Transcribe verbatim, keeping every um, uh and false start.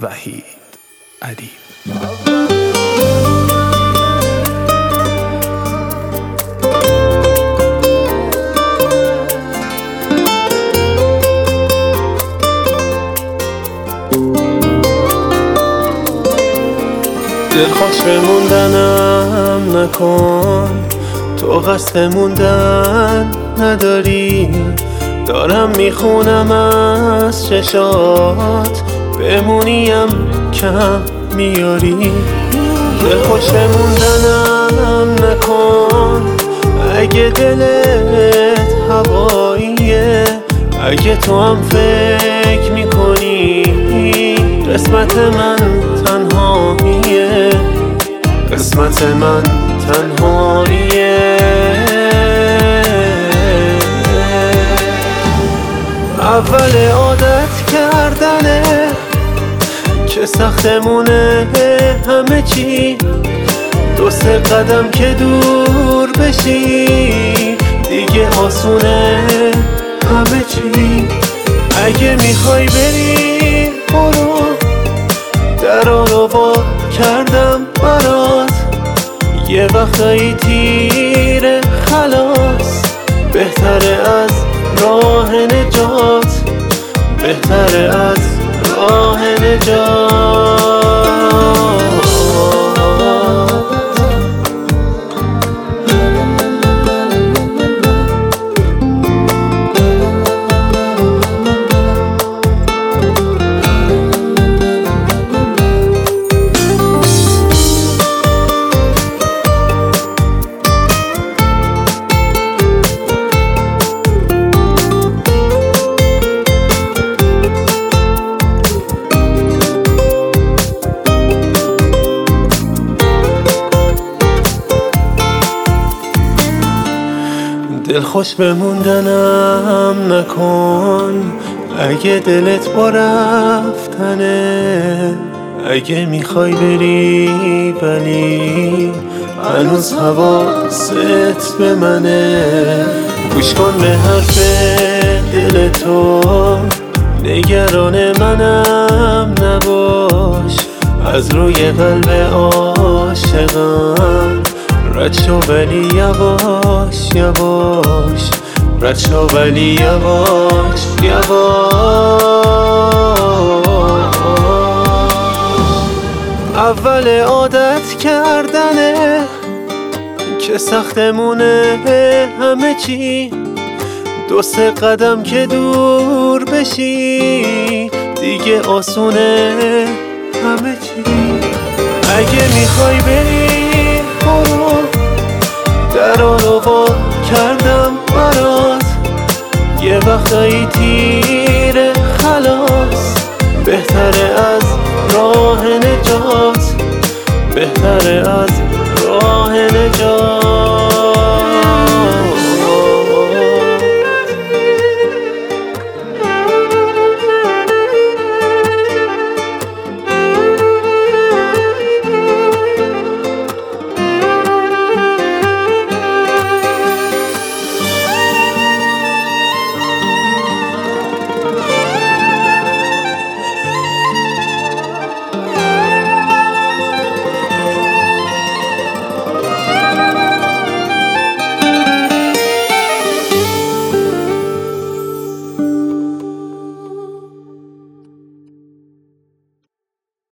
وحید ادیب. دلخوش بموندنم نکن، تو قصد موندن نداری. دارم میخونم از چشات، بمونیم کم میاری. دلخوش بموندنم نکن، اگه دلت هواییه، اگه تو هم فکر میکنی قسمت من تنهاییه، قسمت من تنهاییه. اول عادت کردنه که سختمونه همه چی، دو سه قدم که دور بشی دیگه آسونه همه چی. اگه میخوای بری برو، درا رو وا کردم برات، یه وقتایی تیره خلاص، بهتره از راه نجات، بهتره از راه نجات. دلخوش بموندنم نکن، اگه دلت با رفتنه، اگه میخوای بری ولی هنوز حواست به منه. گوش کن به حرف دل تو، نگران منم نباش، از روی قلب عاشقم رد شو ولی یواش یواش، رد شو ولی یواش یواش. اول عادت کردنه که سختمونه همه چی، دو سه قدم که دور بشی دیگه آسونه همه چی. اگه میخوای بری برو، درا رو وا کردم برات، یه وقتایی تیره خلاص، بهتره از راه نجات، بهتره از راه نجات.